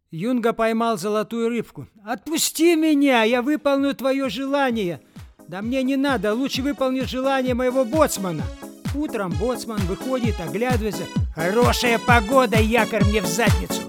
Юнга поймал золотую рыбку. «Отпусти меня, я выполню твое желание!» «Да мне не надо, лучше выполни желание моего боцмана!» Утром боцман выходит, оглядывается. «Хорошая погода, якорь мне в задницу!»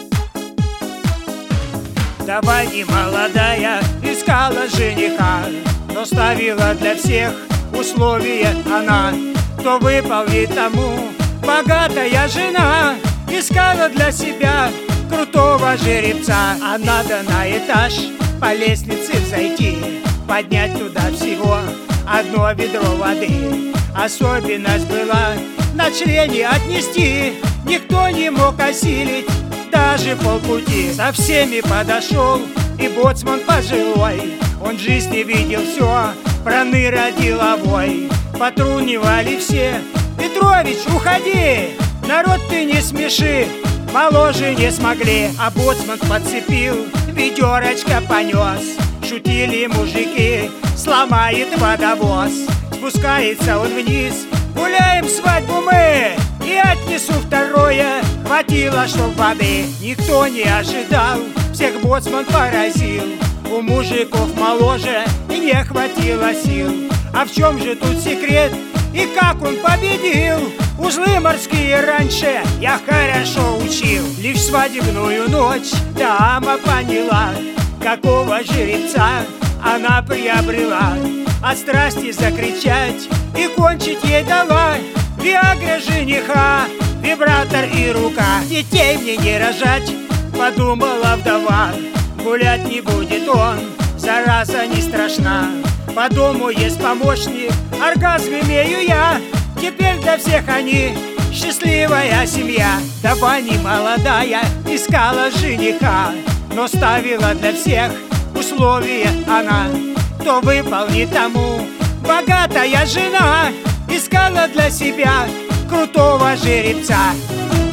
Вдова немолодая искала жениха, но ставила для всех условия она. Кто выполнит тому, богатая жена искала для себя крутого жеребца. А надо на этаж по лестнице взойти, поднять туда всего одно ведро воды. Особенность была на члене отнести, никто не мог осилить даже полпути. Со всеми подошел и боцман пожилой, он в жизни видел все, проныра деловой. Потрунивали все: «Петрович, уходи, народ ты не смеши, моложе не смогли». А боцман подцепил, ведерочко понес. Шутили мужики: сломает водовоз. Спускается он вниз: «Гуляем свадьбу мы, и отнесу второе, хватило чтоб воды». Никто не ожидал, всех боцман поразил. У мужиков моложе и не хватило сил. А в чем же тут секрет и как он победил? Узлы морские раньше я хорошо учил. Лишь в свадебную ночь дама поняла, какого жеребца она приобрела. От страсти закричать и кончить ей дала виагра жениха, вибратор и рука. «Детей мне не рожать», подумала вдова, «гулять не будет он, зараза не страшна. По дому есть помощник, оргазм имею я, теперь для всех они счастливая семья». Вдова немолодая искала жениха, но ставила для всех условия она. Кто выполнит тому, богатая жена искала для себя крутого жеребца.